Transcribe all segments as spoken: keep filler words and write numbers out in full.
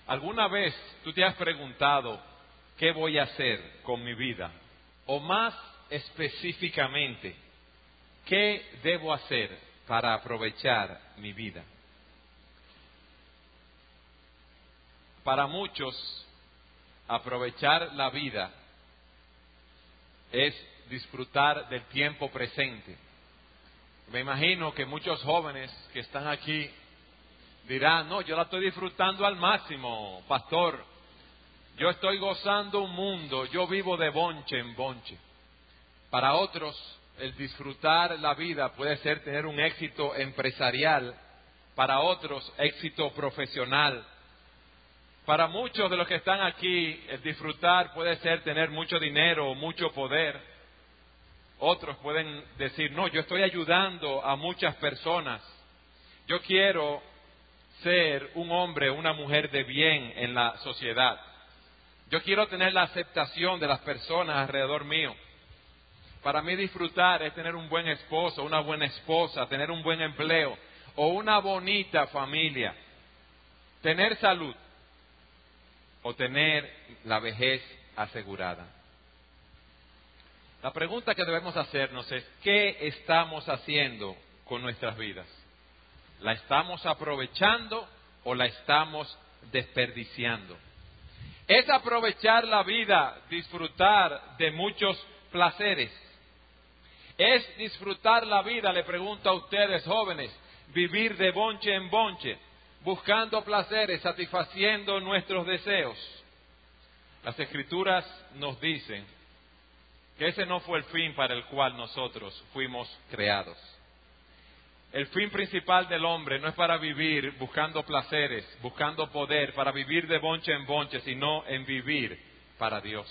¿Alguna vez tú te has preguntado qué voy a hacer con mi vida? O más específicamente, ¿qué debo hacer para aprovechar mi vida? Para muchos, aprovechar la vida es disfrutar del tiempo presente. Me imagino que muchos jóvenes que están aquí dirán, no, yo la estoy disfrutando al máximo, pastor. Yo estoy gozando un mundo, yo vivo de bonche en bonche. Para otros, el disfrutar la vida puede ser tener un éxito empresarial. Para otros, éxito profesional. Para muchos de los que están aquí, el disfrutar puede ser tener mucho dinero o mucho poder. Otros pueden decir, no, yo estoy ayudando a muchas personas. Yo quiero ser un hombre o una mujer de bien en la sociedad. Yo quiero tener la aceptación de las personas alrededor mío. Para mí disfrutar es tener un buen esposo, una buena esposa, tener un buen empleo o una bonita familia. Tener salud o tener la vejez asegurada. La pregunta que debemos hacernos es, ¿qué estamos haciendo con nuestras vidas? ¿La estamos aprovechando o la estamos desperdiciando? ¿Es aprovechar la vida, disfrutar de muchos placeres? ¿Es disfrutar la vida, le pregunto a ustedes jóvenes, vivir de bonche en bonche, buscando placeres, satisfaciendo nuestros deseos? Las Escrituras nos dicen que ese no fue el fin para el cual nosotros fuimos creados. El fin principal del hombre no es para vivir buscando placeres, buscando poder, para vivir de bonche en bonche, sino en vivir para Dios.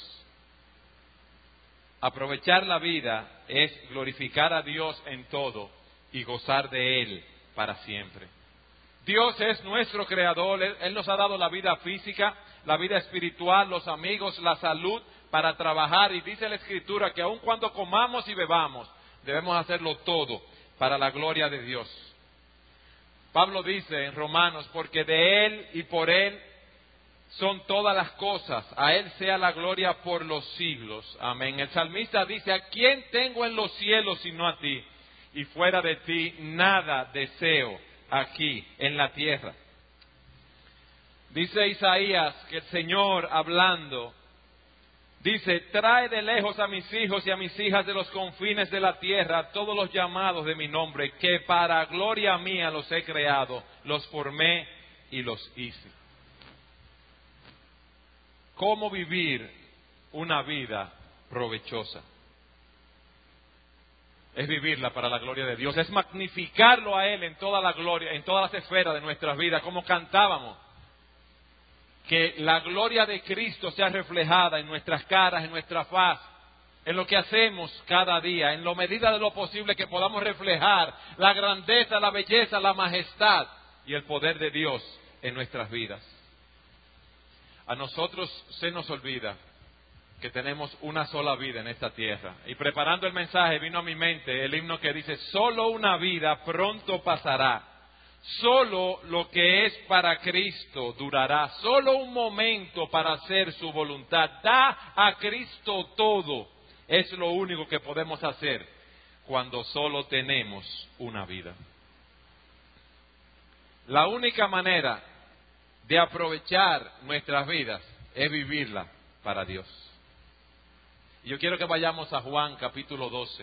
Aprovechar la vida es glorificar a Dios en todo y gozar de Él para siempre. Dios es nuestro creador, Él, Él nos ha dado la vida física, la vida espiritual, los amigos, la salud para trabajar. Y dice la Escritura que aun cuando comamos y bebamos, debemos hacerlo todo para la gloria de Dios. Pablo dice en Romanos, porque de Él y por Él son todas las cosas, a Él sea la gloria por los siglos. Amén. El salmista dice, ¿a quién tengo en los cielos sino a ti? Y fuera de ti nada deseo aquí en la tierra. Dice Isaías que el Señor hablando, dice, trae de lejos a mis hijos y a mis hijas de los confines de la tierra, todos los llamados de mi nombre, que para gloria mía los he creado, los formé y los hice. ¿Cómo vivir una vida provechosa? Es vivirla para la gloria de Dios, es magnificarlo a Él en toda la gloria, en todas las esferas de nuestras vidas, como cantábamos. Que la gloria de Cristo sea reflejada en nuestras caras, en nuestra faz, en lo que hacemos cada día, en la medida de lo posible que podamos reflejar la grandeza, la belleza, la majestad y el poder de Dios en nuestras vidas. A nosotros se nos olvida que tenemos una sola vida en esta tierra. Y preparando el mensaje vino a mi mente el himno que dice, solo una vida pronto pasará. Solo lo que es para Cristo durará, solo un momento para hacer su voluntad. Da a Cristo todo, es lo único que podemos hacer cuando solo tenemos una vida. La única manera de aprovechar nuestras vidas es vivirla para Dios. Y yo quiero que vayamos a Juan capítulo doce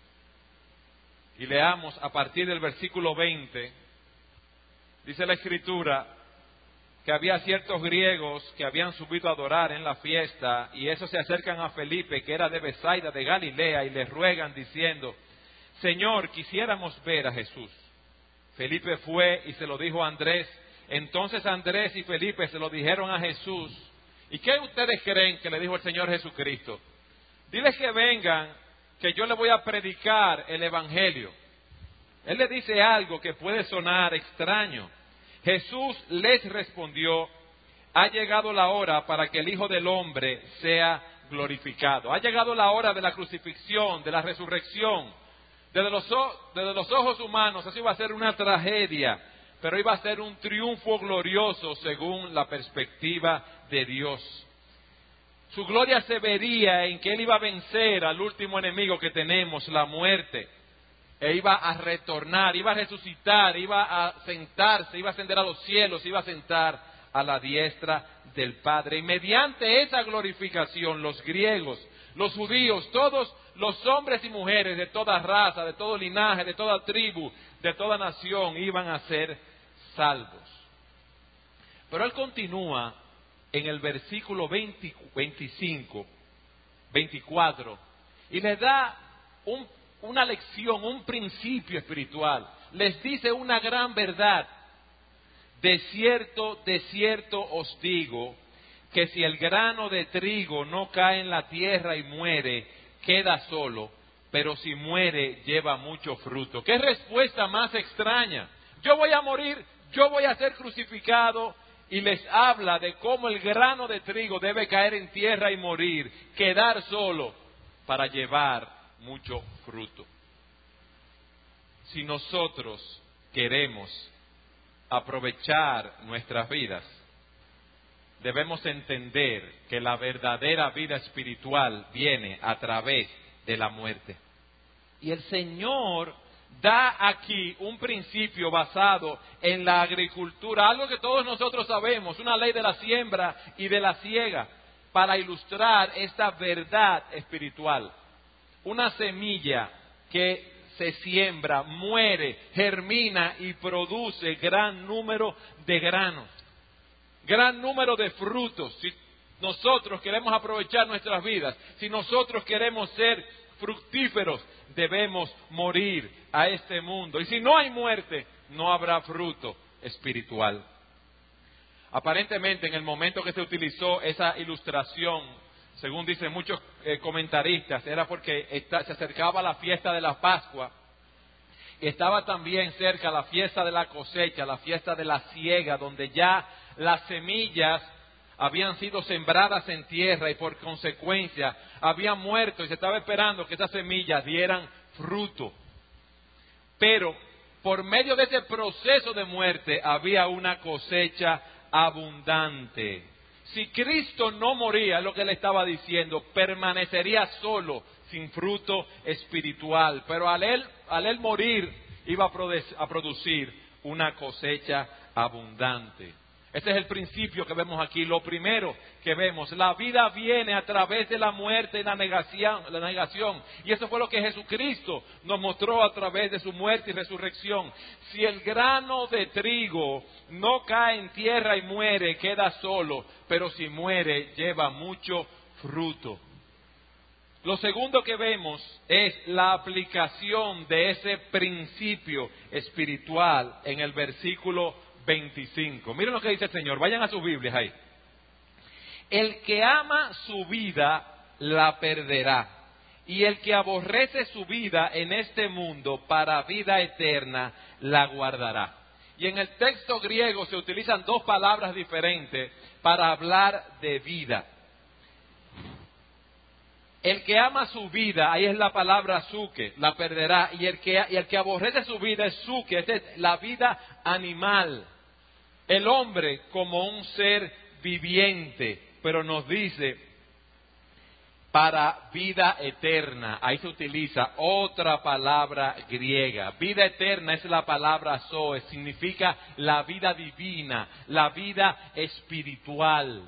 y leamos a partir del versículo veinte. Dice la Escritura que había ciertos griegos que habían subido a adorar en la fiesta, y esos se acercan a Felipe, que era de Betsaida de Galilea, y le ruegan diciendo, Señor, quisiéramos ver a Jesús. Felipe fue y se lo dijo a Andrés. Entonces Andrés y Felipe se lo dijeron a Jesús. ¿Y qué ustedes creen que le dijo el Señor Jesucristo? Diles que vengan, que yo le voy a predicar el Evangelio. Él le dice algo que puede sonar extraño. Jesús les respondió, ha llegado la hora para que el Hijo del Hombre sea glorificado. Ha llegado la hora de la crucifixión, de la resurrección. Desde los, desde los ojos humanos, eso iba a ser una tragedia. pero iba a ser un triunfo glorioso según la perspectiva de Dios. Su gloria se vería en que Él iba a vencer al último enemigo que tenemos, la muerte. E iba a retornar, iba a resucitar, iba a sentarse, iba a ascender a los cielos, iba a sentar a la diestra del Padre. Y mediante esa glorificación, los griegos, los judíos, todos los hombres y mujeres de toda raza, de todo linaje, de toda tribu, de toda nación, iban a ser salvos. Pero Él continúa en el versículo veinte, veinticinco, veinticuatro, y les da un, una lección, un principio espiritual. Les dice una gran verdad. De cierto, de cierto os digo, que si el grano de trigo no cae en la tierra y muere, queda solo, pero si muere, lleva mucho fruto. ¿Qué respuesta más extraña? Yo voy a morir, yo voy a ser crucificado, y les habla de cómo el grano de trigo debe caer en tierra y morir, quedar solo para llevar mucho fruto. Si nosotros queremos aprovechar nuestras vidas, debemos entender que la verdadera vida espiritual viene a través de la muerte. Y el Señor da aquí un principio basado en la agricultura, algo que todos nosotros sabemos, una ley de la siembra y de la siega, para ilustrar esta verdad espiritual. Una semilla que se siembra, muere, germina y produce gran número de granos, gran número de frutos. Si nosotros queremos aprovechar nuestras vidas, si nosotros queremos ser fructíferos, debemos morir a este mundo. Y si no hay muerte, no habrá fruto espiritual. Aparentemente, en el momento que se utilizó esa ilustración, según dicen muchos eh, comentaristas, era porque está, se acercaba la fiesta de la Pascua. Estaba también cerca la fiesta de la cosecha, la fiesta de la siega, donde ya las semillas habían sido sembradas en tierra y por consecuencia habían muerto y se estaba esperando que esas semillas dieran fruto. Pero por medio de ese proceso de muerte había una cosecha abundante. Si Cristo no moría, es lo que él estaba diciendo, permanecería solo, sin fruto espiritual. Pero al él, al él morir, iba a, produ- a producir una cosecha abundante. Ese es el principio que vemos aquí. Lo primero que vemos, la vida viene a través de la muerte y la negación, la negación. Y eso fue lo que Jesucristo nos mostró a través de su muerte y resurrección. Si el grano de trigo no cae en tierra y muere, queda solo, pero si muere, lleva mucho fruto. Lo segundo que vemos es la aplicación de ese principio espiritual en el versículo veinticinco. Miren lo que dice el Señor. Vayan a sus Biblias ahí. El que ama su vida la perderá, y el que aborrece su vida en este mundo para vida eterna la guardará. Y en el texto griego se utilizan dos palabras diferentes para hablar de vida. El que ama su vida, ahí es la palabra suke, la perderá. Y el que, y el que aborrece su vida es suke, es la vida animal. El hombre como un ser viviente, pero nos dice para vida eterna. Ahí se utiliza otra palabra griega. Vida eterna es la palabra zoe, significa la vida divina, la vida espiritual.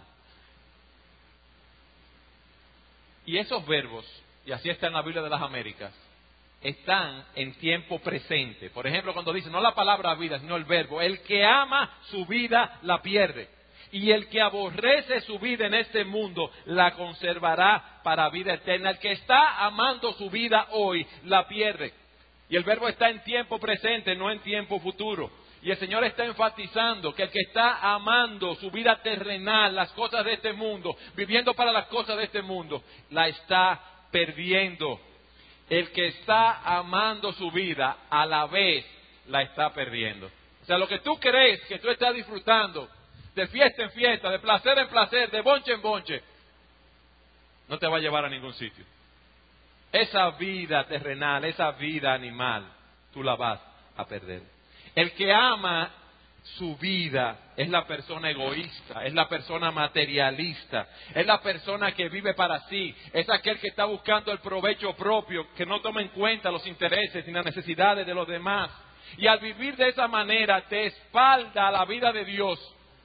Y esos verbos, y así está en la Biblia de las Américas, están en tiempo presente. Por ejemplo, cuando dice, no la palabra vida, sino el verbo, el que ama su vida la pierde. Y el que aborrece su vida en este mundo la conservará para vida eterna. El que está amando su vida hoy la pierde. Y el verbo está en tiempo presente, no en tiempo futuro. Y el Señor está enfatizando que el que está amando su vida terrenal, las cosas de este mundo, viviendo para las cosas de este mundo, la está perdiendo. El que está amando su vida, a la vez la está perdiendo. O sea, lo que tú crees que tú estás disfrutando, de fiesta en fiesta, de placer en placer, de bonche en bonche, no te va a llevar a ningún sitio. Esa vida terrenal, esa vida animal, tú la vas a perder. El que ama su vida es la persona egoísta, es la persona materialista, es la persona que vive para sí, es aquel que está buscando el provecho propio, que no toma en cuenta los intereses ni las necesidades de los demás. Y al vivir de esa manera, de espalda a la vida de Dios,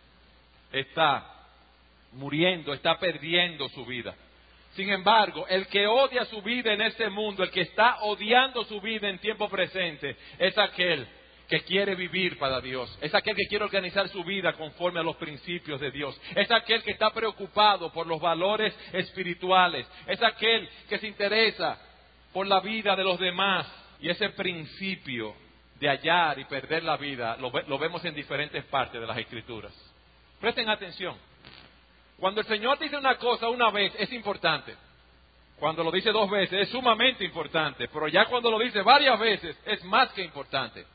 está muriendo, está perdiendo su vida. Sin embargo, el que odia su vida en este mundo, el que está odiando su vida en tiempo presente, es aquel que quiere vivir para Dios, es aquel que quiere organizar su vida conforme a los principios de Dios, es aquel que está preocupado por los valores espirituales, es aquel que se interesa por la vida de los demás. Y ese principio de hallar y perder la vida lo, lo vemos en diferentes partes de las Escrituras. Presten atención. Cuando el Señor dice una cosa una vez es importante. Cuando lo dice dos veces es sumamente importante. Pero ya cuando lo dice varias veces es más que importante.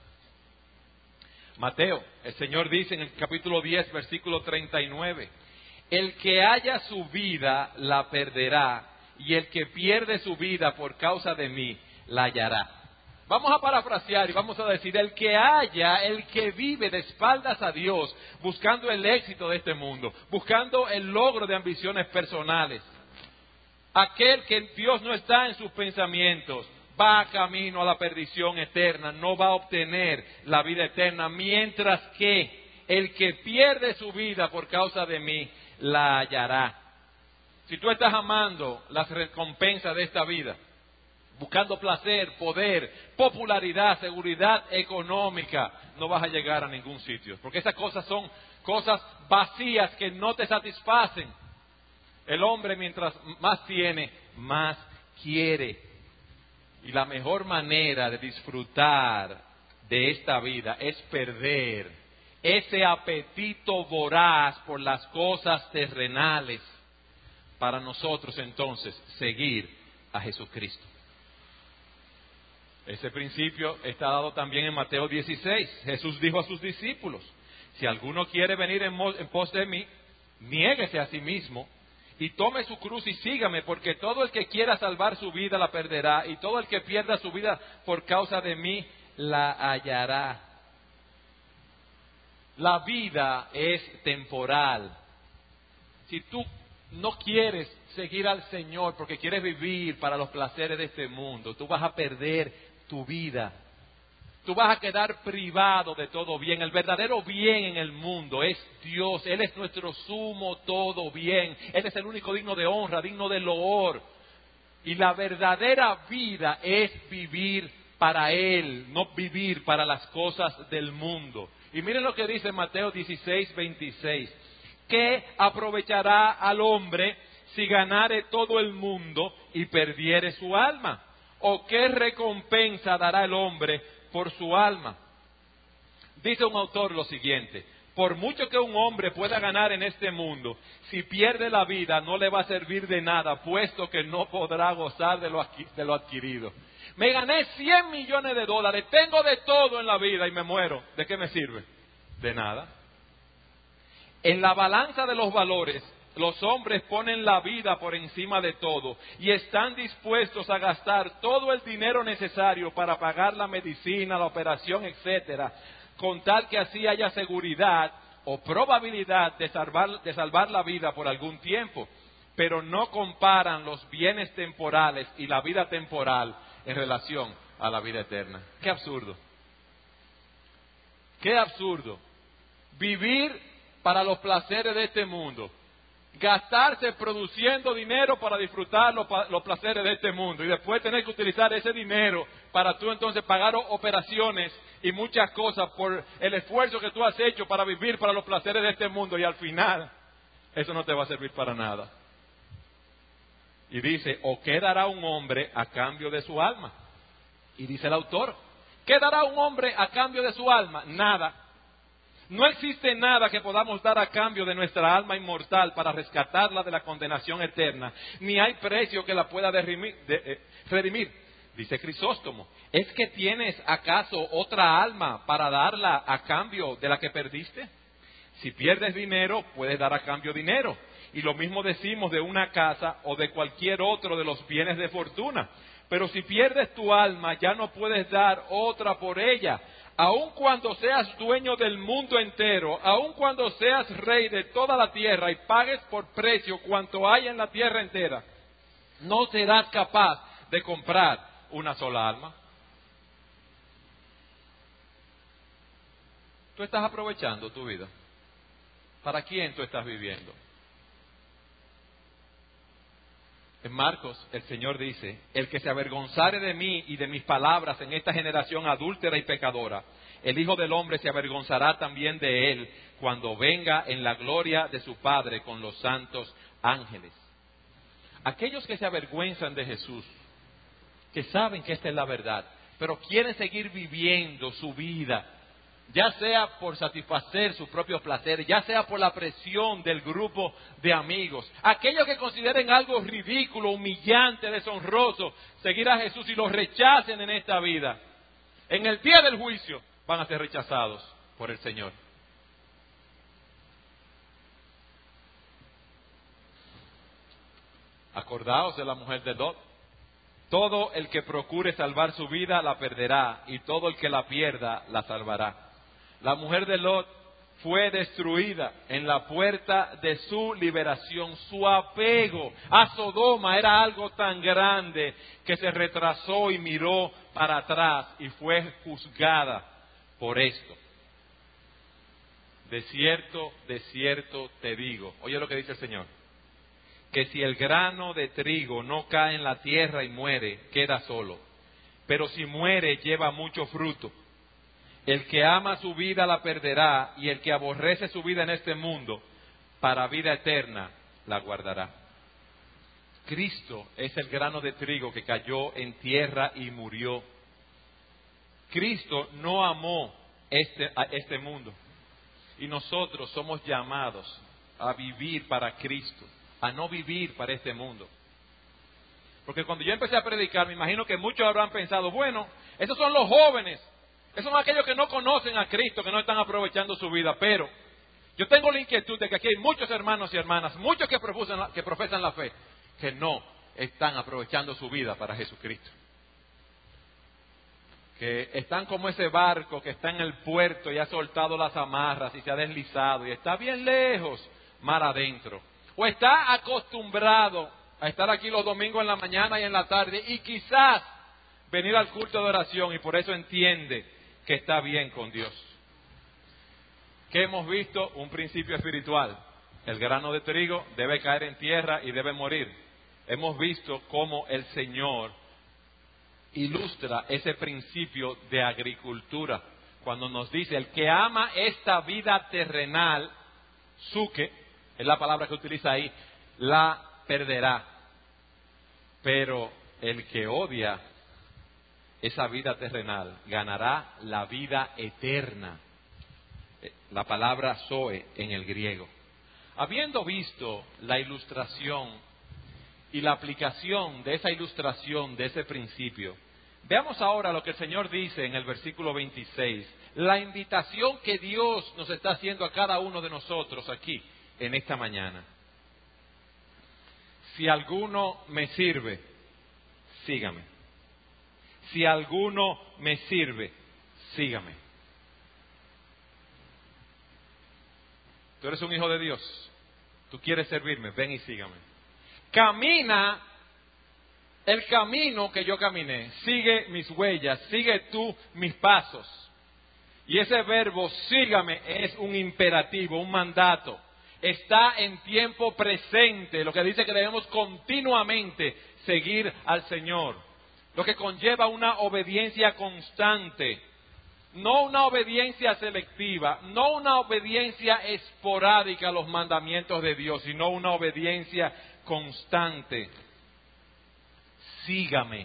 Mateo, el Señor dice en el capítulo diez, versículo treinta y nueve, el que haya su vida la perderá, y el que pierde su vida por causa de mí la hallará. Vamos a parafrasear y vamos a decir, el que haya, el que vive de espaldas a Dios, buscando el éxito de este mundo, buscando el logro de ambiciones personales, aquel que Dios no está en sus pensamientos, va camino a la perdición eterna, no va a obtener la vida eterna, mientras que el que pierde su vida por causa de mí, la hallará. Si tú estás amando las recompensas de esta vida, buscando placer, poder, popularidad, seguridad económica, no vas a llegar a ningún sitio, porque esas cosas son cosas vacías que no te satisfacen. El hombre, mientras más tiene, más quiere. Y la mejor manera de disfrutar de esta vida es perder ese apetito voraz por las cosas terrenales, para nosotros entonces seguir a Jesucristo. Ese principio está dado también en Mateo dieciséis. Jesús dijo a sus discípulos, si alguno quiere venir en pos de mí, niéguese a sí mismo y tome su cruz y sígame, porque todo el que quiera salvar su vida la perderá, y todo el que pierda su vida por causa de mí la hallará. La vida es temporal. Si tú no quieres seguir al Señor porque quieres vivir para los placeres de este mundo, tú vas a perder tu vida. Tú vas a quedar privado de todo bien. El verdadero bien en el mundo es Dios. Él es nuestro sumo todo bien. Él es el único digno de honra, digno de loor. Y la verdadera vida es vivir para Él, no vivir para las cosas del mundo. Y miren lo que dice Mateo dieciséis, veintiséis. ¿Qué aprovechará al hombre si ganare todo el mundo y perdiere su alma? ¿O qué recompensa dará el hombre por su alma? Dice un autor lo siguiente: por mucho que un hombre pueda ganar en este mundo, si pierde la vida no le va a servir de nada, puesto que no podrá gozar de lo, de lo adquirido. Me gané cien millones de dólares, tengo de todo en la vida y me muero. ¿De qué me sirve? De nada. En la balanza de los valores, los hombres ponen la vida por encima de todo y están dispuestos a gastar todo el dinero necesario para pagar la medicina, la operación, etcétera, con tal que así haya seguridad o probabilidad de salvar, de salvar la vida por algún tiempo, pero no comparan los bienes temporales y la vida temporal en relación a la vida eterna. ¡Qué absurdo! ¡Qué absurdo! Vivir para los placeres de este mundo, gastarse produciendo dinero para disfrutar los, los placeres de este mundo y después tener que utilizar ese dinero para tú entonces pagar operaciones y muchas cosas por el esfuerzo que tú has hecho para vivir para los placeres de este mundo, y al final eso no te va a servir para nada. Y dice, ¿o qué dará un hombre a cambio de su alma? Y dice el autor, ¿qué dará un hombre a cambio de su alma? Nada. No existe nada que podamos dar a cambio de nuestra alma inmortal para rescatarla de la condenación eterna, ni hay precio que la pueda redimir. De, eh, redimir. Dice Crisóstomo, ¿es que tienes acaso otra alma para darla a cambio de la que perdiste? Si pierdes dinero, puedes dar a cambio dinero. Y lo mismo decimos de una casa o de cualquier otro de los bienes de fortuna. Pero si pierdes tu alma, ya no puedes dar otra por ella. aun cuando seas dueño del mundo entero, aun cuando seas rey de toda la tierra y pagues por precio cuanto hay en la tierra entera, no serás capaz de comprar una sola alma. ¿Tú estás aprovechando tu vida? ¿Para quién tú estás viviendo? En Marcos, el Señor dice, el que se avergonzare de mí y de mis palabras en esta generación adúltera y pecadora, el Hijo del Hombre se avergonzará también de él cuando venga en la gloria de su Padre con los santos ángeles. Aquellos que se avergüenzan de Jesús, que saben que esta es la verdad, pero quieren seguir viviendo su vida, ya sea por satisfacer sus propios placeres, ya sea por la presión del grupo de amigos. Aquellos que consideren algo ridículo, humillante, deshonroso, seguir a Jesús y lo rechacen en esta vida, en el día del juicio van a ser rechazados por el Señor. Acordaos de la mujer de Lot. Todo el que procure salvar su vida la perderá, y todo el que la pierda la salvará. La mujer de Lot fue destruida en la puerta de su liberación. Su apego a Sodoma era algo tan grande que se retrasó y miró para atrás y fue juzgada por esto. De cierto, de cierto te digo, oye lo que dice el Señor, que si el grano de trigo no cae en la tierra y muere, queda solo, pero si muere lleva mucho fruto. El que ama su vida la perderá, y el que aborrece su vida en este mundo, para vida eterna la guardará. Cristo es el grano de trigo que cayó en tierra y murió. Cristo no amó este, a este mundo, y nosotros somos llamados a vivir para Cristo, a no vivir para este mundo. Porque cuando yo empecé a predicar, me imagino que muchos habrán pensado, bueno, esos son los jóvenes, esos son aquellos que no conocen a Cristo, que no están aprovechando su vida. Pero yo tengo la inquietud de que aquí hay muchos hermanos y hermanas, muchos que profesan la, que profesan la fe, que no están aprovechando su vida para Jesucristo. Que están como ese barco que está en el puerto y ha soltado las amarras y se ha deslizado y está bien lejos, mar adentro. O está acostumbrado a estar aquí los domingos en la mañana y en la tarde y quizás venir al culto de oración y por eso entiende que está bien con Dios. ¿Qué hemos visto? Un principio espiritual. El grano de trigo debe caer en tierra y debe morir. Hemos visto cómo el Señor ilustra ese principio de agricultura cuando nos dice, el que ama esta vida terrenal, suke, es la palabra que utiliza ahí, la perderá. Pero el que odia esa vida terrenal ganará la vida eterna. La palabra zoe en el griego. Habiendo visto la ilustración y la aplicación de esa ilustración, de ese principio, veamos ahora lo que el Señor dice en el versículo veintiséis, la invitación que Dios nos está haciendo a cada uno de nosotros aquí en esta mañana. Si alguno me sirve, sígame. Si alguno me sirve, sígame. Tú eres un hijo de Dios. Tú quieres servirme, ven y sígame. Camina el camino que yo caminé. Sigue mis huellas, sigue tú mis pasos. Y ese verbo, sígame, es un imperativo, un mandato. Está en tiempo presente, lo que dice que debemos continuamente seguir al Señor. Lo que conlleva una obediencia constante, no una obediencia selectiva, no una obediencia esporádica a los mandamientos de Dios, sino una obediencia constante. Sígame.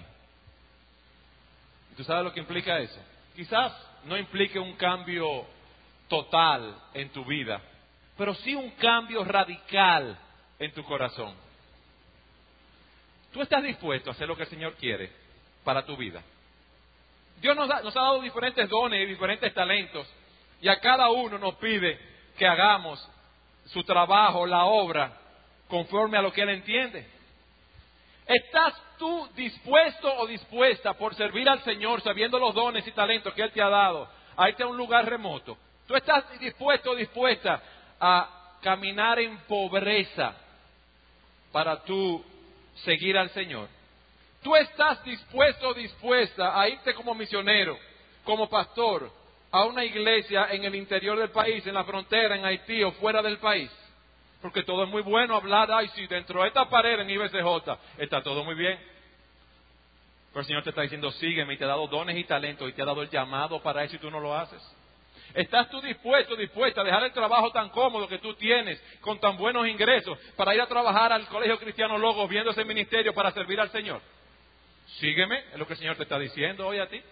¿Tú sabes lo que implica eso? Quizás no implique un cambio total en tu vida, pero sí un cambio radical en tu corazón. ¿Tú estás dispuesto a hacer lo que el Señor quiere para tu vida? Dios nos, da, nos ha dado diferentes dones y diferentes talentos, y a cada uno nos pide que hagamos su trabajo, la obra, conforme a lo que Él entiende. ¿Estás tú dispuesto o dispuesta por servir al Señor, sabiendo los dones y talentos que Él te ha dado, a irte a un lugar remoto. Tú estás dispuesto o dispuesta a caminar en pobreza para tú seguir al Señor. Tú estás dispuesto o dispuesta a irte como misionero, como pastor, a una iglesia en el interior del país, en la frontera, en Haití o fuera del país. Porque todo es muy bueno hablar, ay, sí, dentro de esta pared en I B C J está todo muy bien. Pero el Señor te está diciendo, sígueme, y te ha dado dones y talentos, y te ha dado el llamado para eso y tú no lo haces. ¿Estás tú dispuesto, dispuesta a dejar el trabajo tan cómodo que tú tienes, con tan buenos ingresos, para ir a trabajar al Colegio Cristiano Logos, viendo ese ministerio para servir al Señor? Sígueme, es lo que el Señor te está diciendo hoy a ti.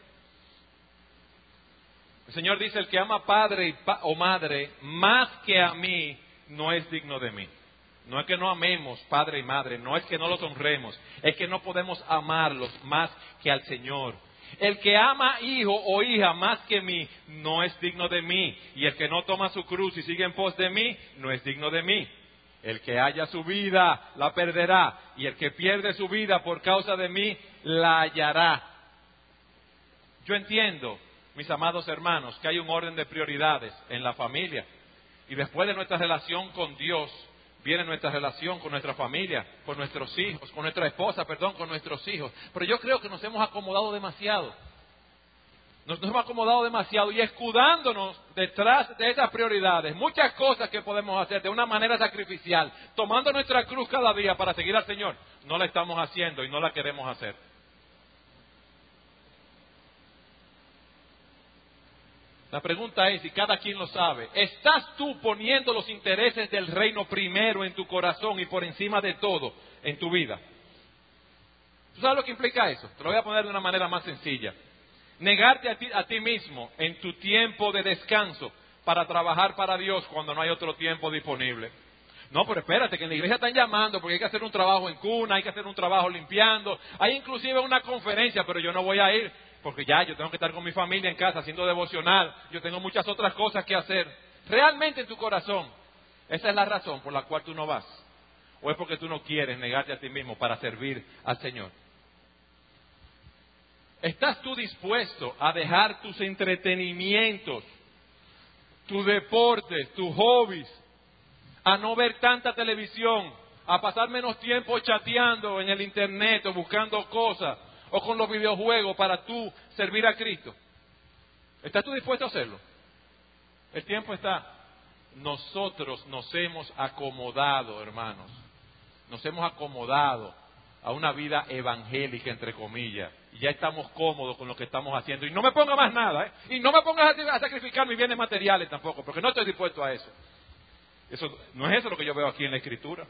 El Señor dice, el que ama padre y pa- o madre más que a mí, no es digno de mí. No es que no amemos padre y madre, no es que no los honremos, es que no podemos amarlos más que al Señor. El que ama hijo o hija más que mí, no es digno de mí. Y el que no toma su cruz y sigue en pos de mí, no es digno de mí. El que haya su vida, la perderá. Y el que pierde su vida por causa de mí, la hallará. Yo entiendo, mis amados hermanos, que hay un orden de prioridades en la familia. Y después de nuestra relación con Dios, viene nuestra relación con nuestra familia, con nuestros hijos, con nuestra esposa, perdón, con nuestros hijos. Pero yo creo que nos hemos acomodado demasiado. Nos, nos hemos acomodado demasiado y escudándonos detrás de esas prioridades. Muchas cosas que podemos hacer de una manera sacrificial, tomando nuestra cruz cada día para seguir al Señor, no la estamos haciendo y no la queremos hacer. La pregunta es, y cada quien lo sabe, ¿estás tú poniendo los intereses del reino primero en tu corazón y por encima de todo en tu vida? ¿Tú sabes lo que implica eso? Te lo voy a poner de una manera más sencilla. Negarte a ti, a ti mismo en tu tiempo de descanso para trabajar para Dios cuando no hay otro tiempo disponible. No, pero espérate, que en la iglesia están llamando porque hay que hacer un trabajo en cuna, hay que hacer un trabajo limpiando, hay inclusive una conferencia, pero yo no voy a ir porque ya yo tengo que estar con mi familia en casa haciendo devocional, yo tengo muchas otras cosas que hacer. Realmente en tu corazón, esa es la razón por la cual tú no vas. ¿O es porque tú no quieres negarte a ti mismo para servir al Señor? ¿Estás tú dispuesto a dejar tus entretenimientos, tus deportes, tus hobbies, a no ver tanta televisión, a pasar menos tiempo chateando en el internet o buscando cosas, o con los videojuegos para tú servir a Cristo? ¿Estás tú dispuesto a hacerlo? El tiempo está. Nosotros nos hemos acomodado, hermanos. Nos hemos acomodado a una vida evangélica, entre comillas. Y ya estamos cómodos con lo que estamos haciendo. Y no me ponga más nada, ¿eh? Y no me pongas a sacrificar mis bienes materiales tampoco, porque no estoy dispuesto a eso. Eso no es eso lo que yo veo aquí en la Escritura.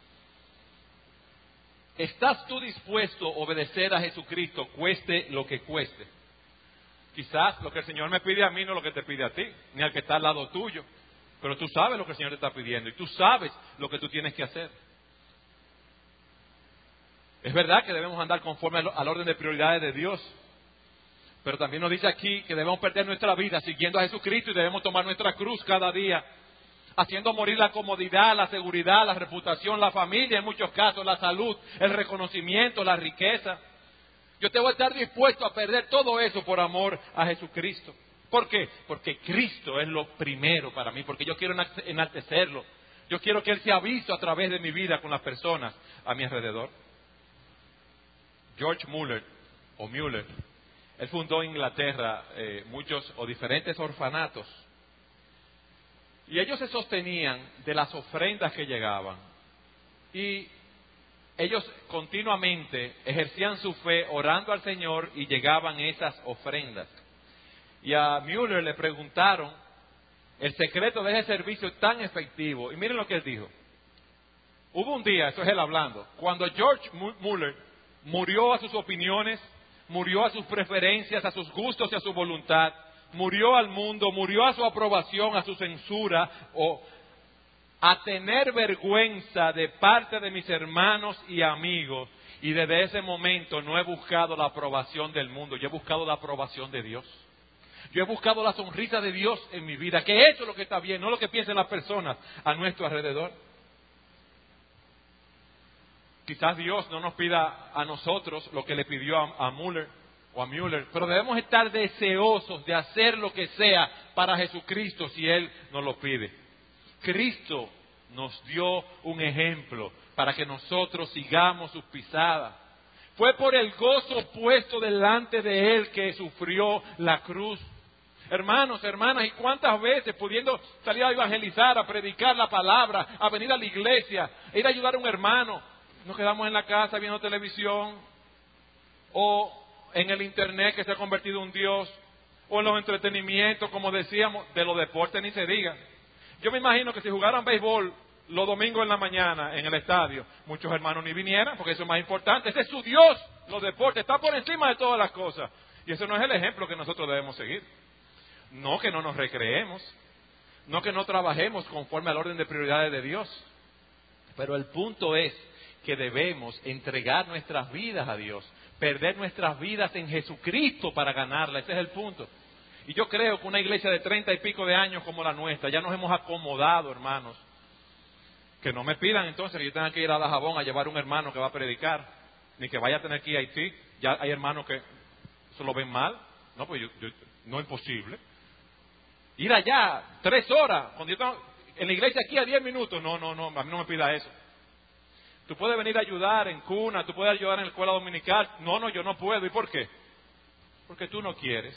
¿Estás tú dispuesto a obedecer a Jesucristo, cueste lo que cueste? Quizás lo que el Señor me pide a mí no es lo que te pide a ti, ni al que está al lado tuyo. Pero tú sabes lo que el Señor te está pidiendo y tú sabes lo que tú tienes que hacer. Es verdad que debemos andar conforme al, al orden de prioridades de Dios. Pero también nos dice aquí que debemos perder nuestra vida siguiendo a Jesucristo y debemos tomar nuestra cruz cada día, haciendo morir la comodidad, la seguridad, la reputación, la familia, en muchos casos, la salud, el reconocimiento, la riqueza. Yo te voy a estar dispuesto a perder todo eso por amor a Jesucristo. ¿Por qué? Porque Cristo es lo primero para mí, porque yo quiero enaltecerlo. Yo quiero que Él sea visto a través de mi vida con las personas a mi alrededor. George Muller, o Muller, él fundó en Inglaterra eh, muchos o diferentes orfanatos. Y ellos se sostenían de las ofrendas que llegaban. Y ellos continuamente ejercían su fe orando al Señor y llegaban esas ofrendas. Y a Muller le preguntaron el secreto de ese servicio tan efectivo. Y miren lo que él dijo. Hubo un día, eso es él hablando, cuando George Muller murió a sus opiniones, murió a sus preferencias, a sus gustos y a su voluntad, murió al mundo, murió a su aprobación, a su censura, o a tener vergüenza de parte de mis hermanos y amigos. Y desde ese momento no he buscado la aprobación del mundo, yo he buscado la aprobación de Dios. Yo he buscado la sonrisa de Dios en mi vida, que eso es lo que está bien, no lo que piensen las personas a nuestro alrededor. Quizás Dios no nos pida a nosotros lo que le pidió a, a Muller, o a Müller, pero debemos estar deseosos de hacer lo que sea para Jesucristo si Él nos lo pide. Cristo nos dio un ejemplo para que nosotros sigamos sus pisadas. Fue por el gozo puesto delante de Él que sufrió la cruz. Hermanos, hermanas, ¿y cuántas veces pudiendo salir a evangelizar, a predicar la palabra, a venir a la iglesia, a ir a ayudar a un hermano, nos quedamos en la casa viendo televisión, o en el internet que se ha convertido en un dios, o en los entretenimientos, como decíamos, de los deportes ni se diga? Yo me imagino que si jugaran béisbol los domingos en la mañana en el estadio, muchos hermanos ni vinieran, porque eso es más importante. Ese es su Dios, los deportes, está por encima de todas las cosas. Y eso no es el ejemplo que nosotros debemos seguir. No que no nos recreemos, no que no trabajemos conforme al orden de prioridades de Dios. Pero el punto es que debemos entregar nuestras vidas a Dios, perder nuestras vidas en Jesucristo para ganarla. Ese es el punto. Y yo creo que una iglesia de treinta y pico de años como la nuestra, ya nos hemos acomodado, hermanos. Que no me pidan entonces que yo tenga que ir a Dajabón a llevar un hermano que va a predicar, ni que vaya a tener que ir a Haití. Ya hay hermanos que eso lo ven mal. No, pues yo, yo, no es posible. Ir allá tres horas, cuando yo tengo en la iglesia aquí a diez minutos. No, no, no, a mí no me pida eso. Tú puedes venir a ayudar en cuna, tú puedes ayudar en la escuela dominical. No, no, yo no puedo. ¿Y por qué? Porque tú no quieres.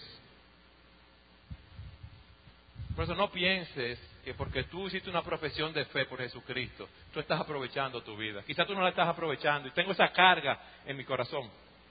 Por eso no pienses que porque tú hiciste una profesión de fe por Jesucristo, tú estás aprovechando tu vida. Quizás tú no la estás aprovechando y tengo esa carga en mi corazón.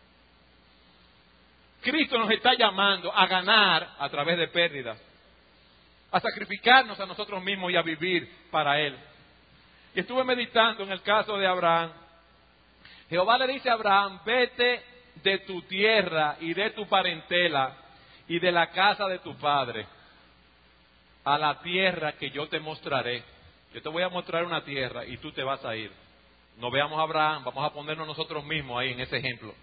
Cristo nos está llamando a ganar a través de pérdidas, a sacrificarnos a nosotros mismos y a vivir para Él. Y estuve meditando en el caso de Abraham. Jehová le dice a Abraham: vete de tu tierra y de tu parentela y de la casa de tu padre a la tierra que yo te mostraré. Yo te voy a mostrar una tierra y tú te vas a ir. No veamos a Abraham, vamos a ponernos nosotros mismos ahí en ese ejemplo.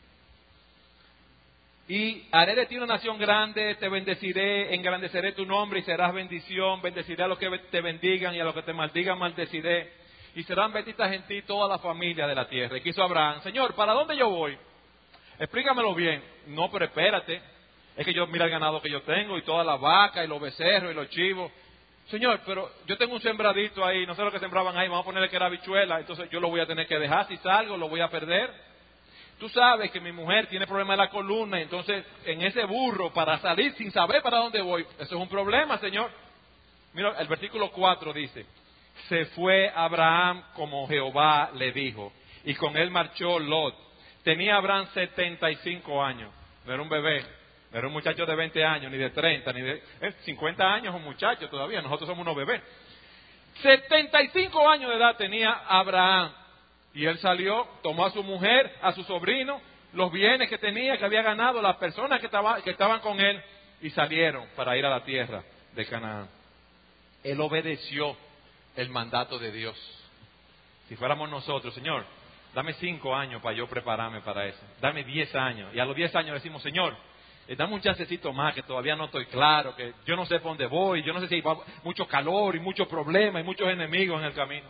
Y haré de ti una nación grande, te bendeciré, engrandeceré tu nombre y serás bendición. Bendeciré a los que te bendigan y a los que te maldigan maldeciré. Y serán benditas en ti toda la familia de la tierra. Y quiso Abraham: Señor, ¿para dónde yo voy? Explícamelo bien. No, pero espérate. Es que yo mira el ganado que yo tengo y todas las vacas y los becerros y los chivos. Señor, pero yo tengo un sembradito ahí, no sé lo que sembraban ahí, vamos a ponerle que era habichuela, entonces yo lo voy a tener que dejar, si salgo lo voy a perder. Tú sabes que mi mujer tiene problema de la columna, entonces en ese burro para salir sin saber para dónde voy, eso es un problema, Señor. Mira, el versículo cuatro dice: se fue Abraham como Jehová le dijo, y con él marchó Lot. Tenía Abraham setenta y cinco años, no era un bebé. No era un muchacho de veinte años, ni de treinta, ni de eh, cincuenta años, un muchacho todavía. Nosotros somos unos bebés. setenta y cinco años de edad tenía Abraham. Y él salió, tomó a su mujer, a su sobrino, los bienes que tenía, que había ganado, las personas que, estaba, que estaban con él, y salieron para ir a la tierra de Canaán. Él obedeció el mandato de Dios. Si fuéramos nosotros: Señor, dame cinco años para yo prepararme para eso. Dame diez años. Y a los diez años decimos: Señor, dame un chancecito más, que todavía no estoy claro, que yo no sé por dónde voy, yo no sé si hay mucho calor y muchos problemas y muchos enemigos en el camino.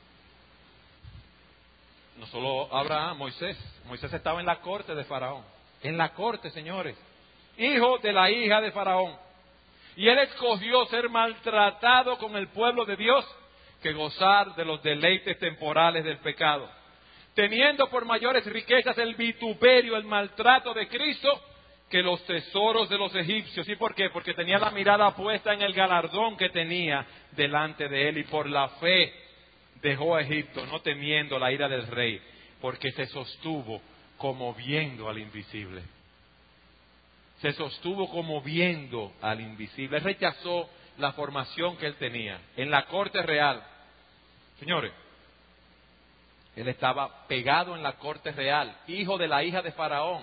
No solo Abraham, Moisés. Moisés estaba en la corte de Faraón. En la corte, señores. Hijo de la hija de Faraón. Y él escogió ser maltratado con el pueblo de Dios que gozar de los deleites temporales del pecado. Teniendo por mayores riquezas el vituperio, el maltrato de Cristo, que los tesoros de los egipcios. ¿Y por qué? Porque tenía la mirada puesta en el galardón que tenía delante de él, y por la fe dejó a Egipto, no temiendo la ira del rey, porque se sostuvo como viendo al invisible. Se sostuvo como viendo al invisible. Él rechazó la formación que él tenía en la corte real. Señores, él estaba pegado en la corte real, hijo de la hija de Faraón.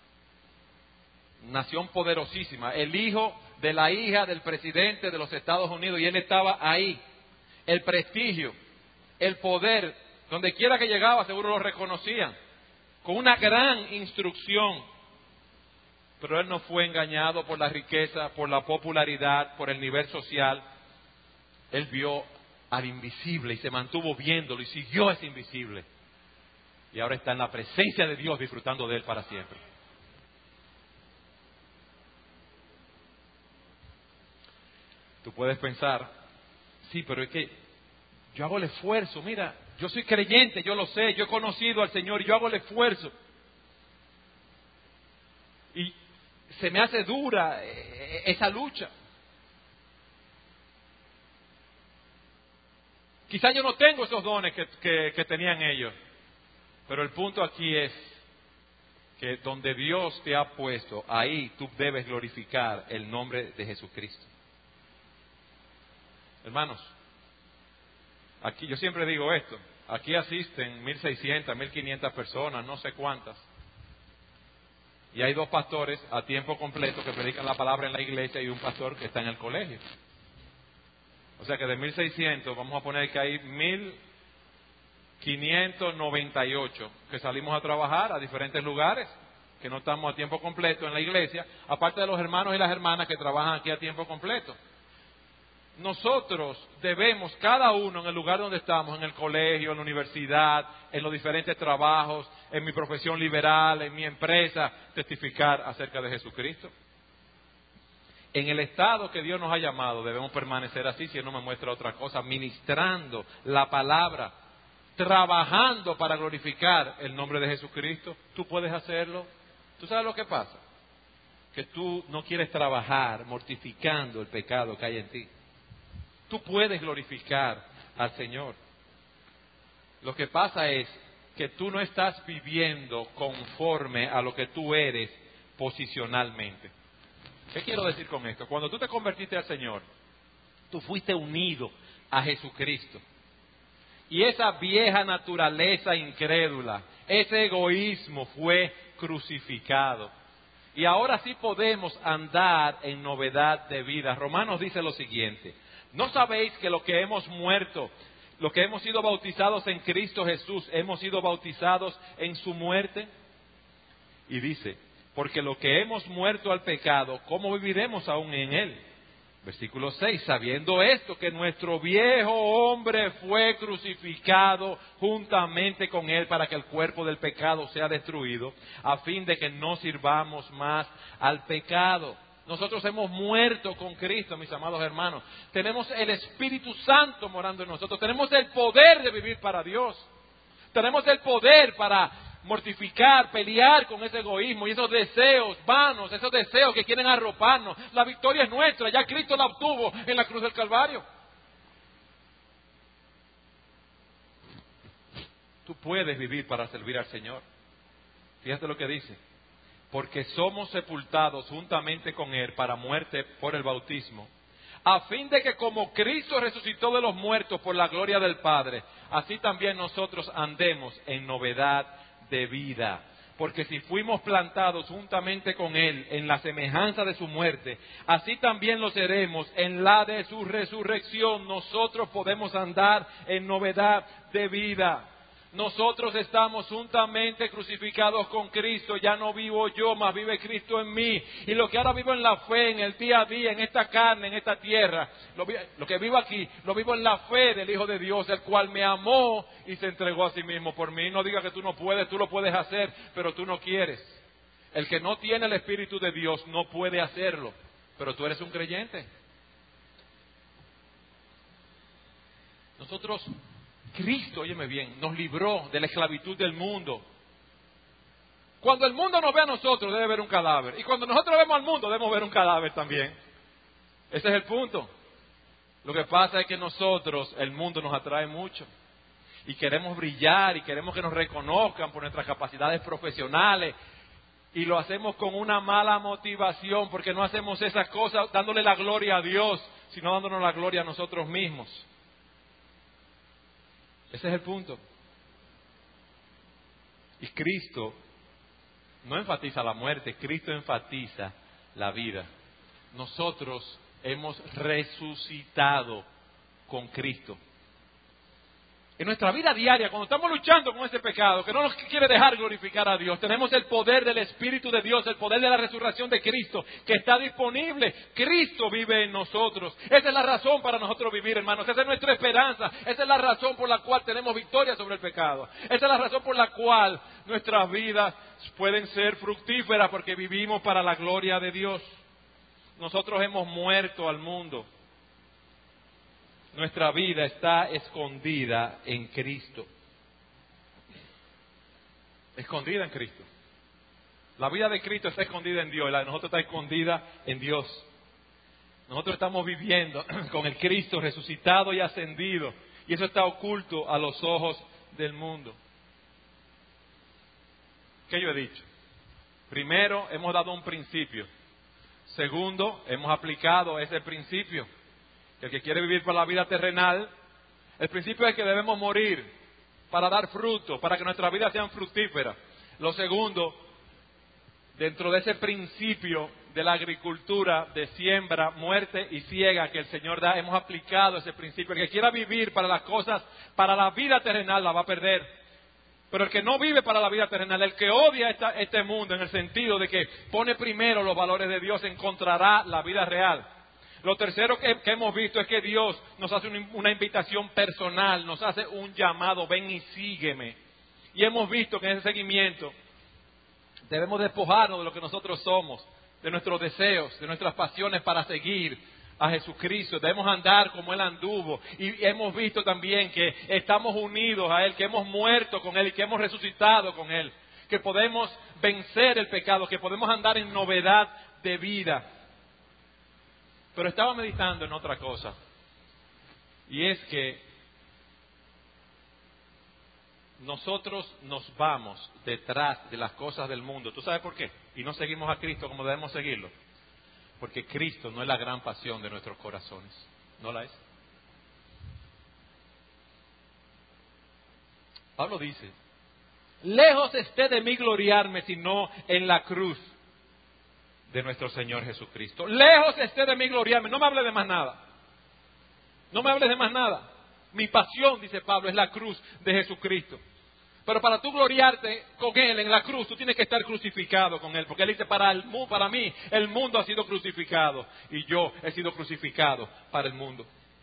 Nación poderosísima, el hijo de la hija del presidente de los Estados Unidos, y él estaba ahí. El prestigio, el poder, donde quiera que llegaba seguro lo reconocían, con una gran instrucción. Pero él no fue engañado por la riqueza, por la popularidad, por el nivel social. Él vio al invisible y se mantuvo viéndolo y siguió a ese invisible. Y ahora está en la presencia de Dios, disfrutando de él para siempre. Tú puedes pensar, sí, pero es que yo hago el esfuerzo, mira, yo soy creyente, yo lo sé, yo he conocido al Señor y yo hago el esfuerzo. Y se me hace dura esa lucha. Quizás yo no tengo esos dones que, que, que tenían ellos, pero el punto aquí es que donde Dios te ha puesto, ahí tú debes glorificar el nombre de Jesucristo. Hermanos, aquí yo siempre digo esto, aquí asisten mil seiscientas, mil quinientas personas, no sé cuántas, y hay dos pastores a tiempo completo que predican la palabra en la iglesia y un pastor que está en el colegio. O sea que de mil seiscientos vamos a poner que hay mil quinientos noventa y ocho que salimos a trabajar a diferentes lugares, que no estamos a tiempo completo en la iglesia, aparte de los hermanos y las hermanas que trabajan aquí a tiempo completo. Nosotros debemos, cada uno en el lugar donde estamos, en el colegio, en la universidad, en los diferentes trabajos, en mi profesión liberal, en mi empresa, testificar acerca de Jesucristo. En el estado que Dios nos ha llamado debemos permanecer así, si Él no me muestra otra cosa, ministrando la palabra, trabajando para glorificar el nombre de Jesucristo. Tú puedes hacerlo. ¿Tú sabes lo que pasa? Que tú no quieres trabajar mortificando el pecado que hay en ti. Tú puedes glorificar al Señor. Lo que pasa es que tú no estás viviendo conforme a lo que tú eres posicionalmente. ¿Qué quiero decir con esto? Cuando tú te convertiste al Señor, tú fuiste unido a Jesucristo. Y esa vieja naturaleza incrédula, ese egoísmo fue crucificado. Y ahora sí podemos andar en novedad de vida. Romanos dice lo siguiente: ¿no sabéis que lo que hemos muerto, lo que hemos sido bautizados en Cristo Jesús, hemos sido bautizados en su muerte? Y dice, porque lo que hemos muerto al pecado, ¿cómo viviremos aún en él? Versículo seis, sabiendo esto, que nuestro viejo hombre fue crucificado juntamente con él para que el cuerpo del pecado sea destruido, a fin de que no sirvamos más al pecado. Nosotros hemos muerto con Cristo, mis amados hermanos. Tenemos el Espíritu Santo morando en nosotros. Tenemos el poder de vivir para Dios. Tenemos el poder para mortificar, pelear con ese egoísmo y esos deseos vanos, esos deseos que quieren arroparnos. La victoria es nuestra, ya Cristo la obtuvo en la cruz del Calvario. Tú puedes vivir para servir al Señor. Fíjate lo que dice: porque somos sepultados juntamente con Él para muerte por el bautismo, a fin de que como Cristo resucitó de los muertos por la gloria del Padre, así también nosotros andemos en novedad de vida. Porque si fuimos plantados juntamente con Él en la semejanza de su muerte, así también lo seremos en la de su resurrección. Nosotros podemos andar en novedad de vida. Nosotros estamos juntamente crucificados con Cristo. Ya no vivo yo, mas vive Cristo en mí. Y lo que ahora vivo en la fe, en el día a día, en esta carne, en esta tierra, lo, lo que vivo aquí, lo vivo en la fe del Hijo de Dios, el cual me amó y se entregó a sí mismo por mí. No diga que tú no puedes, tú lo puedes hacer, pero tú no quieres. El que no tiene el Espíritu de Dios no puede hacerlo, pero tú eres un creyente. Nosotros... Cristo, óyeme bien, nos libró de la esclavitud del mundo. Cuando el mundo nos ve a nosotros, debe ver un cadáver. Y cuando nosotros vemos al mundo, debemos ver un cadáver también. Ese es el punto. Lo que pasa es que nosotros, el mundo nos atrae mucho. Y queremos brillar y queremos que nos reconozcan por nuestras capacidades profesionales. Y lo hacemos con una mala motivación, porque no hacemos esas cosas dándole la gloria a Dios, sino dándonos la gloria a nosotros mismos. Ese es el punto. Y Cristo no enfatiza la muerte, Cristo enfatiza la vida. Nosotros hemos resucitado con Cristo. En nuestra vida diaria, cuando estamos luchando con ese pecado que no nos quiere dejar glorificar a Dios, tenemos el poder del Espíritu de Dios, el poder de la resurrección de Cristo, que está disponible. Cristo vive en nosotros. Esa es la razón para nosotros vivir, hermanos. Esa es nuestra esperanza. Esa es la razón por la cual tenemos victoria sobre el pecado. Esa es la razón por la cual nuestras vidas pueden ser fructíferas, porque vivimos para la gloria de Dios. Nosotros hemos muerto al mundo. nuestra vida está escondida en Cristo. Escondida en Cristo. La vida de Cristo está escondida en Dios y la de nosotros está escondida en Dios. Nosotros estamos viviendo con el Cristo resucitado y ascendido, y eso está oculto a los ojos del mundo. ¿Qué yo he dicho? Primero, hemos dado un principio. Segundo, hemos aplicado ese principio. Que el que quiere vivir para la vida terrenal, el principio es que debemos morir para dar fruto, para que nuestras vidas sean fructíferas. Lo segundo, dentro de ese principio de la agricultura, de siembra, muerte y siega que el Señor da, hemos aplicado ese principio. El que quiera vivir para las cosas, para la vida terrenal, la va a perder. Pero el que no vive para la vida terrenal, el que odia esta, este mundo en el sentido de que pone primero los valores de Dios, encontrará la vida real. Lo tercero que, que hemos visto es que Dios nos hace una, una invitación personal, nos hace un llamado, ven y sígueme. Y hemos visto que en ese seguimiento debemos despojarnos de lo que nosotros somos, de nuestros deseos, de nuestras pasiones para seguir a Jesucristo. Debemos andar como Él anduvo. Y hemos visto también que estamos unidos a Él, que hemos muerto con Él y que hemos resucitado con Él. Que podemos vencer el pecado, que podemos andar en novedad de vida. Pero estaba meditando en otra cosa. Y es que nosotros nos vamos detrás de las cosas del mundo. ¿Tú sabes por qué? Y no seguimos a Cristo como debemos seguirlo. Porque Cristo no es la gran pasión de nuestros corazones. ¿No la es? Pablo dice, lejos esté de mí gloriarme, sino en la cruz de nuestro Señor Jesucristo. Lejos esté de mí gloriarme. No me hable de más nada. No me hables de más nada. Mi pasión, dice Pablo, es la cruz de Jesucristo. Pero para tú gloriarte con Él en la cruz, tú tienes que estar crucificado con Él. Porque Él dice, para, el, para mí, el mundo ha sido crucificado. Y yo he sido crucificado para el mundo.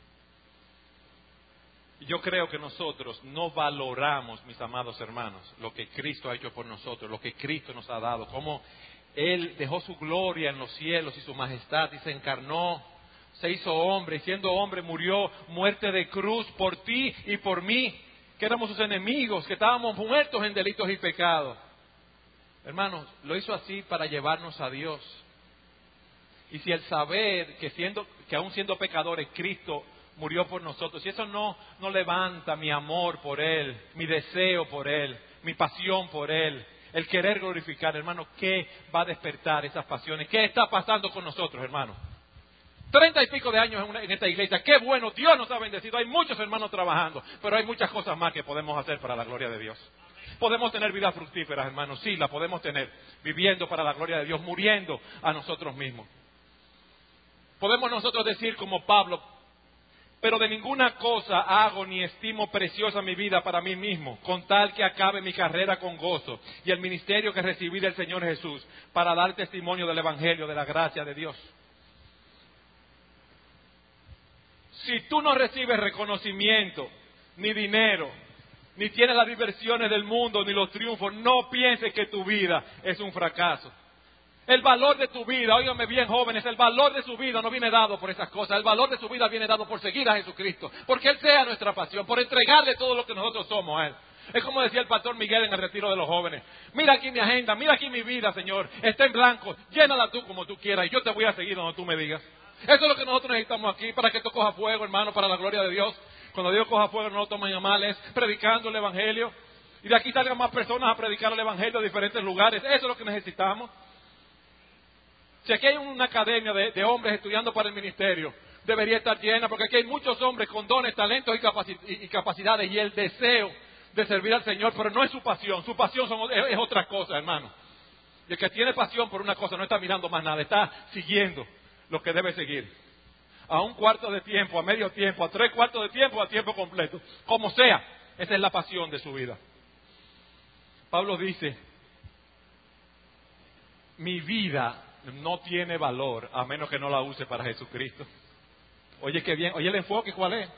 Y yo creo que nosotros no valoramos, mis amados hermanos, lo que Cristo ha hecho por nosotros, lo que Cristo nos ha dado. Cómo Él dejó su gloria en los cielos y su majestad y se encarnó, se hizo hombre. Y siendo hombre murió muerte de cruz por ti y por mí, que éramos sus enemigos, que estábamos muertos en delitos y pecados. Hermanos, lo hizo así para llevarnos a Dios. Y si el saber que siendo, que aún siendo pecadores, Cristo murió por nosotros, si eso no, no levanta mi amor por Él, mi deseo por Él, mi pasión por Él, el querer glorificar, hermano, ¿qué va a despertar esas pasiones? ¿Qué está pasando con nosotros, hermano? Treinta y pico de años en, una, en esta iglesia. Qué bueno, Dios nos ha bendecido. Hay muchos hermanos trabajando, pero hay muchas cosas más que podemos hacer para la gloria de Dios. Podemos tener vidas fructíferas, hermanos. Sí, la podemos tener. Viviendo para la gloria de Dios, muriendo a nosotros mismos. Podemos nosotros decir como Pablo, pero de ninguna cosa hago ni estimo preciosa mi vida para mí mismo, con tal que acabe mi carrera con gozo y el ministerio que recibí del Señor Jesús, para dar testimonio del Evangelio, de la gracia de Dios. Si tú no recibes reconocimiento, ni dinero, ni tienes las diversiones del mundo, ni los triunfos, no pienses que tu vida es un fracaso. El valor de tu vida, óigame bien jóvenes, el valor de su vida no viene dado por esas cosas. El valor de su vida viene dado por seguir a Jesucristo, porque Él sea nuestra pasión, por entregarle todo lo que nosotros somos a Él. Es como decía el pastor Miguel en el retiro de los jóvenes. Mira aquí mi agenda, mira aquí mi vida, Señor. Está en blanco, llénala tú como tú quieras y yo te voy a seguir donde tú me digas. Eso es lo que nosotros necesitamos aquí para que esto coja fuego, hermano, para la gloria de Dios. Cuando Dios coja fuego no lo tomen a mal, es predicando el Evangelio. Y de aquí salgan más personas a predicar el Evangelio a diferentes lugares. Eso es lo que necesitamos. Si aquí hay una academia de, de hombres estudiando para el ministerio, debería estar llena, porque aquí hay muchos hombres con dones, talentos y, capaci- y, y capacidades y el deseo de servir al Señor, pero no es su pasión. Su pasión son, es, es otra cosa, hermano. Y el que tiene pasión por una cosa no está mirando más nada, está siguiendo lo que debe seguir. A un cuarto de tiempo, a medio tiempo, a tres cuartos de tiempo, a tiempo completo. Como sea, esa es la pasión de su vida. Pablo dice, mi vida no tiene valor a menos que no la use para Jesucristo. Oye, qué bien. Oye, el enfoque, ¿cuál es?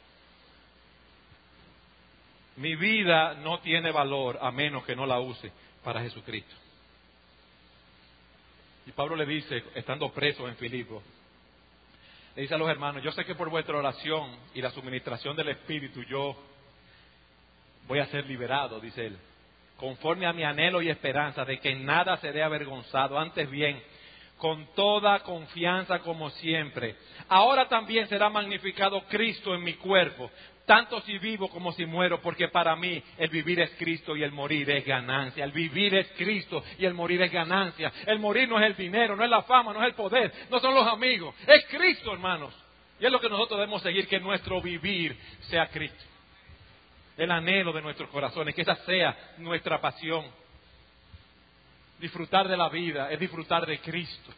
Mi vida no tiene valor a menos que no la use para Jesucristo. Y Pablo le dice, estando preso en Filipo, Le dice a los hermanos, yo sé que por vuestra oración y la suministración del Espíritu yo voy a ser liberado, dice él, conforme a mi anhelo y esperanza de que en nada seré avergonzado, antes bien, con toda confianza como siempre. Ahora también será magnificado Cristo en mi cuerpo, tanto si vivo como si muero, porque para mí el vivir es Cristo y el morir es ganancia. El vivir es Cristo y el morir es ganancia. El morir no es el dinero, no es la fama, no es el poder, no son los amigos, es Cristo, hermanos. Y es lo que nosotros debemos seguir, que nuestro vivir sea Cristo. El anhelo de nuestros corazones, que esa sea nuestra pasión. Disfrutar de la vida es disfrutar de Cristo.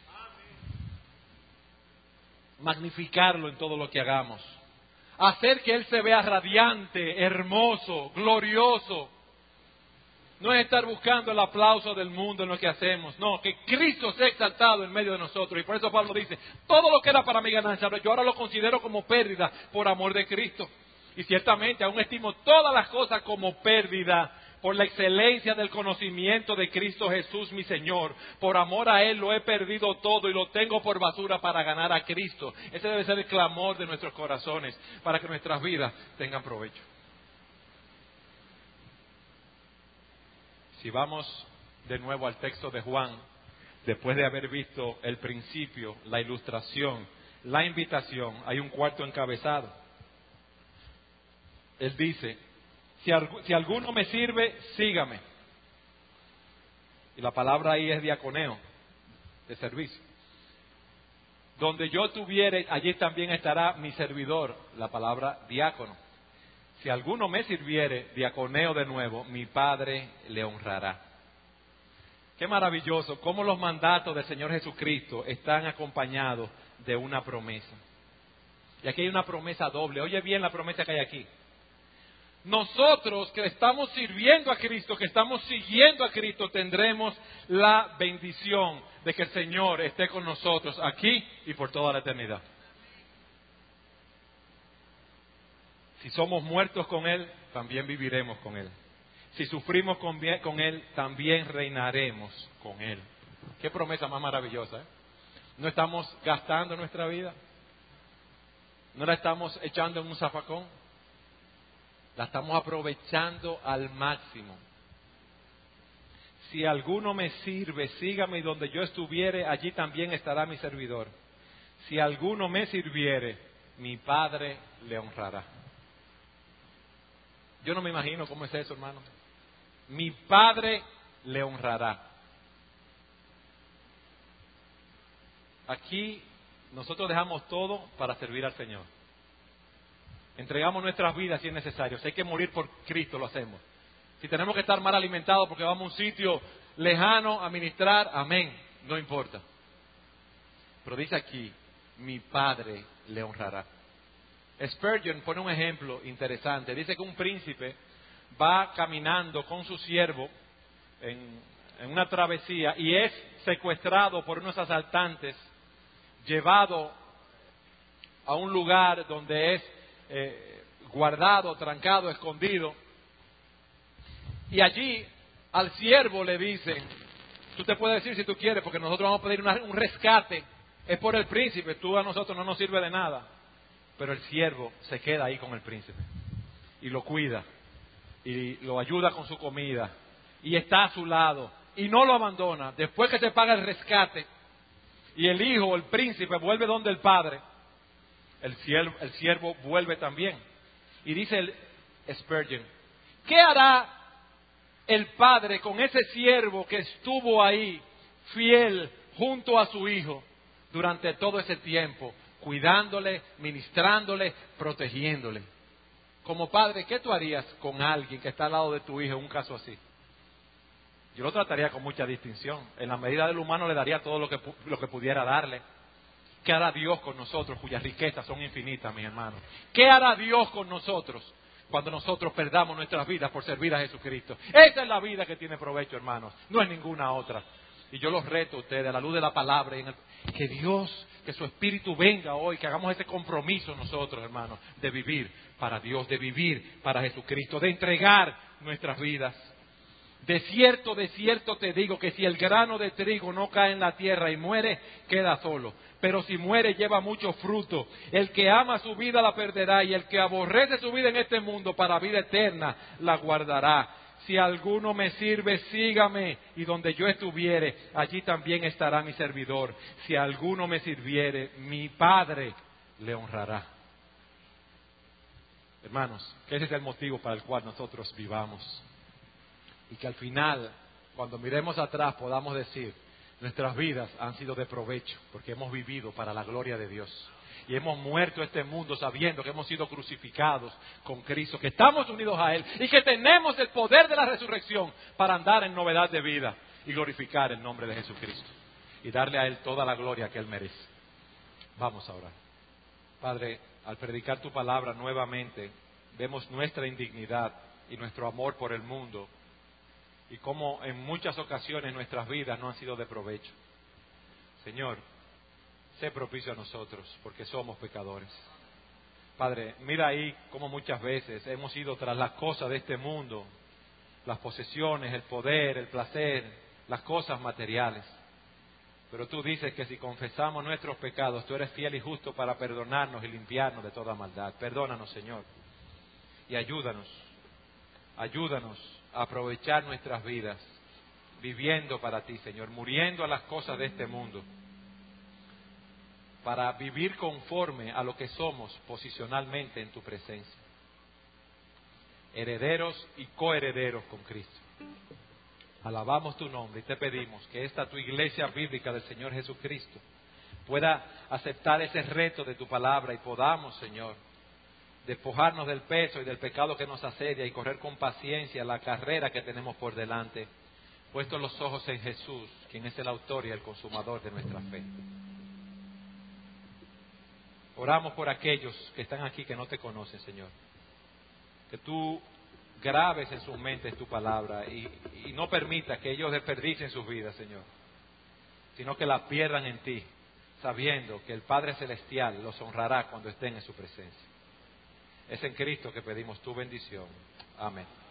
Magnificarlo en todo lo que hagamos. Hacer que Él se vea radiante, hermoso, glorioso. No es estar buscando el aplauso del mundo en lo que hacemos. No, que Cristo sea exaltado en medio de nosotros. Y por eso Pablo dice, todo lo que era para mi ganancia, yo ahora lo considero como pérdida por amor de Cristo. Y ciertamente aún estimo todas las cosas como pérdida por la excelencia del conocimiento de Cristo Jesús mi Señor. Por amor a Él lo he perdido todo y lo tengo por basura para ganar a Cristo. Ese debe ser el clamor de nuestros corazones para que nuestras vidas tengan provecho. Si vamos de nuevo al texto de Juan, después de haber visto el principio, la ilustración, la invitación, hay un cuarto encabezado. Él dice, si, si alguno me sirve, sígame. Y la palabra ahí es diaconeo, de servicio. Donde yo tuviere, allí también estará mi servidor, la palabra diácono. Si alguno me sirviere, diaconeo de nuevo, mi Padre le honrará. Qué maravilloso, cómo los mandatos del Señor Jesucristo están acompañados de una promesa. Y aquí hay una promesa doble. Oye bien la promesa que hay aquí. Nosotros que estamos sirviendo a Cristo, que estamos siguiendo a Cristo, tendremos la bendición de que el Señor esté con nosotros aquí y por toda la eternidad. Si somos muertos con Él, también viviremos con Él. Si sufrimos con, con Él, también reinaremos con Él. Qué promesa más maravillosa, ¿eh? No estamos gastando nuestra vida, no la estamos echando en un zafacón. La estamos aprovechando al máximo. Si alguno me sirve, sígame, y donde yo estuviere, allí también estará mi servidor. Si alguno me sirviere, mi Padre le honrará. Yo no me imagino cómo es eso, hermano. Mi Padre le honrará. Aquí nosotros dejamos todo para servir al Señor. Entregamos nuestras vidas si es necesario. Si hay que morir por Cristo, lo hacemos. Si tenemos que estar mal alimentados porque vamos a un sitio lejano a ministrar, amén, no importa. Pero dice aquí, mi Padre le honrará. Spurgeon pone un ejemplo interesante. Dice que un príncipe va caminando con su siervo en, en una travesía y es secuestrado por unos asaltantes, llevado a un lugar donde es Eh, guardado, trancado, escondido. Y allí al siervo le dicen, tú te puedes decir si tú quieres, porque nosotros vamos a pedir una, un rescate, es por el príncipe, tú a nosotros no nos sirve de nada. Pero el siervo se queda ahí con el príncipe y lo cuida y lo ayuda con su comida y está a su lado y no lo abandona. Después que se paga el rescate y el hijo o el príncipe vuelve donde el padre, El siervo, el siervo vuelve también. Y dice el Spurgeon, ¿qué hará el padre con ese siervo que estuvo ahí, fiel, junto a su hijo, durante todo ese tiempo, cuidándole, ministrándole, protegiéndole? Como padre, ¿qué tú harías con alguien que está al lado de tu hijo en un caso así? Yo lo trataría con mucha distinción. En la medida del humano le daría todo lo que, lo que pudiera darle. ¿Qué hará Dios con nosotros, cuyas riquezas son infinitas, mis hermanos? ¿Qué hará Dios con nosotros cuando nosotros perdamos nuestras vidas por servir a Jesucristo? Esa es la vida que tiene provecho, hermanos. No es ninguna otra. Y yo los reto a ustedes, a la luz de la palabra, en el, que Dios, que su Espíritu venga hoy, que hagamos ese compromiso nosotros, hermanos, de vivir para Dios, de vivir para Jesucristo, de entregar nuestras vidas, De cierto, de cierto te digo que si el grano de trigo no cae en la tierra y muere, queda solo. Pero si muere, lleva mucho fruto. El que ama su vida la perderá, y el que aborrece su vida en este mundo para vida eterna la guardará. Si alguno me sirve, sígame, y donde yo estuviere, allí también estará mi servidor. Si alguno me sirviere, mi Padre le honrará. Hermanos, que ese es el motivo para el cual nosotros vivamos. Y que al final, cuando miremos atrás, podamos decir, nuestras vidas han sido de provecho, porque hemos vivido para la gloria de Dios. Y hemos muerto a este mundo sabiendo que hemos sido crucificados con Cristo, que estamos unidos a Él y que tenemos el poder de la resurrección para andar en novedad de vida y glorificar el nombre de Jesucristo. Y darle a Él toda la gloria que Él merece. Vamos a orar. Padre, al predicar tu palabra nuevamente, vemos nuestra indignidad y nuestro amor por el mundo, y cómo en muchas ocasiones nuestras vidas no han sido de provecho. Señor, sé propicio a nosotros, porque somos pecadores. Padre, mira ahí cómo muchas veces hemos ido tras las cosas de este mundo, las posesiones, el poder, el placer, las cosas materiales. Pero tú dices que si confesamos nuestros pecados, tú eres fiel y justo para perdonarnos y limpiarnos de toda maldad. Perdónanos, Señor, y ayúdanos, ayúdanos a aprovechar nuestras vidas, viviendo para ti, Señor, muriendo a las cosas de este mundo, para vivir conforme a lo que somos posicionalmente en tu presencia, herederos y coherederos con Cristo. Alabamos tu nombre y te pedimos que esta tu iglesia bíblica del Señor Jesucristo pueda aceptar ese reto de tu palabra y podamos, Señor, despojarnos del peso y del pecado que nos asedia y correr con paciencia la carrera que tenemos por delante, puestos los ojos en Jesús, quien es el autor y el consumador de nuestra fe. Oramos por aquellos que están aquí que no te conocen, Señor. Que tú grabes en sus mentes tu palabra y, y no permitas que ellos desperdicien sus vidas, Señor, sino que la pierdan en ti, sabiendo que el Padre Celestial los honrará cuando estén en su presencia. Es en Cristo que pedimos tu bendición. Amén.